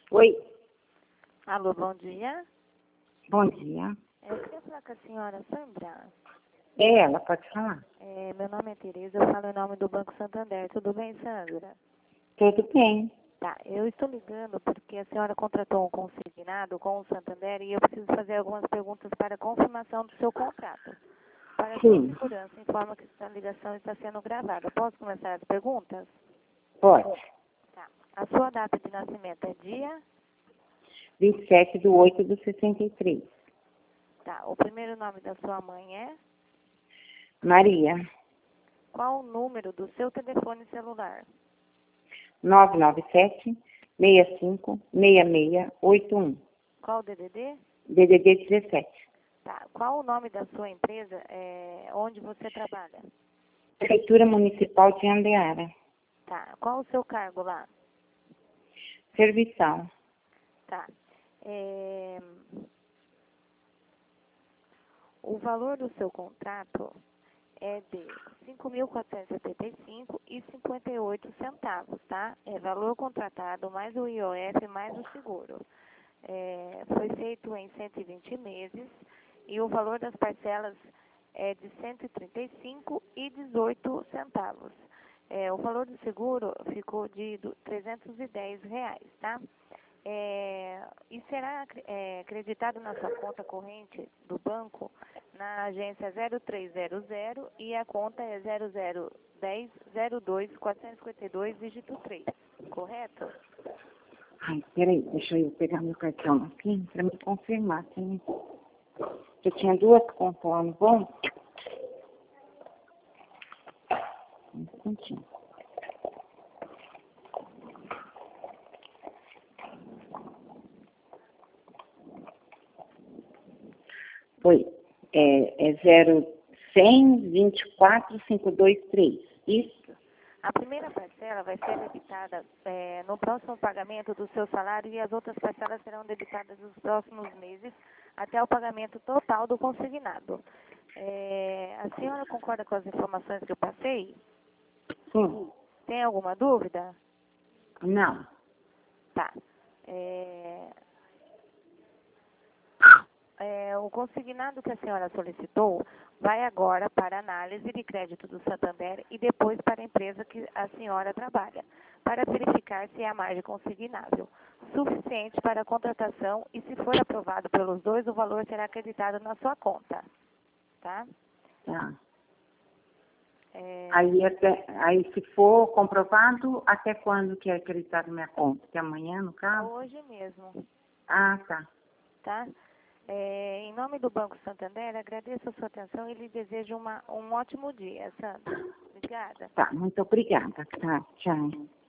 Oi, Alô, bom dia. bom dia. Eu queria falar com a senhora Sandra. É ela, pode falar. Meu nome é Tereza, eu falo em nome do Banco Santander. Tudo bem, Sandra? Tudo bem. Tá, eu estou ligando porque a senhora contratou um consignado com o Santander e eu preciso fazer algumas perguntas para confirmação do seu contrato. Para sua Sim, segurança, informa que essa ligação está sendo gravada. Posso começar as perguntas? pode. Tá. A sua data de nascimento é dia? 27/8/63. Tá. O primeiro nome da sua mãe é? Maria, Qual o número do seu telefone celular? 997-65-6681. Qual o DDD? DDD 17. Tá. Qual o nome da sua empresa onde você trabalha? Prefeitura Municipal de Andeara. Tá. Qual o seu cargo lá? Serviçal. Tá. O valor do seu contrato é de R$ 5.475,58, tá? É valor contratado mais o IOF mais o seguro. Foi feito em 120 meses e o valor das parcelas é de R$ 135,18. O valor do seguro ficou de R$ 310, tá? E será acreditado na sua conta corrente do banco na agência 0300 e a conta é 0010-02-452, dígito 3, correto? Ai, peraí, deixa eu pegar meu cartão aqui para me confirmar. Sim. Eu tinha duas contas lá no banco. Um instantinho. Foi, 0124523, isso? A primeira parcela vai ser debitada no próximo pagamento do seu salário e as outras parcelas serão debitadas nos próximos meses até o pagamento total do consignado. A senhora concorda com as informações que eu passei? Sim. Tem alguma dúvida? Não. Tá. O consignado que a senhora solicitou vai agora para a análise de crédito do Santander e depois para a empresa que a senhora trabalha, para verificar se há margem consignável suficiente para a contratação e, se for aprovado pelos dois, o valor será acreditado na sua conta. Tá? Tá. Aí, se for comprovado, até quando que é acreditado minha conta? Até amanhã, no caso? Hoje mesmo. Ah, tá. Tá? Em nome do Banco Santander, agradeço a sua atenção e lhe desejo um ótimo dia, Sandra. Obrigada. Tá, muito obrigada. Tá, tchau.